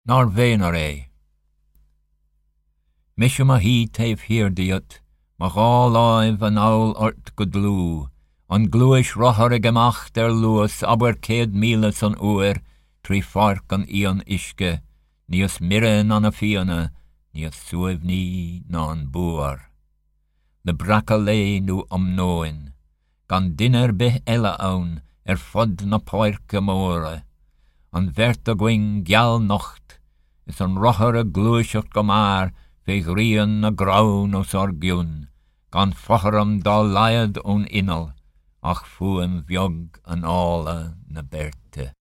nor bhénar é. Misisiú a hí taobh hirdíot, má gá láimh an áil ort go dlú, an glúis rothar ag amach der luas aber 100,000 san uair, trí farc an íon isce, níos mirean an a fianna, níos suamhní ná an búar. Le braca lé nó nóin, gan duine bith eile ann, fod na páirce móra. An bheirt a gcuing geal nocht, is an rothar a glúiseach go mar, féich rian na grán os orgiún, gan focharam dá laiad ón inal, ach fuam bheog an ála na berte.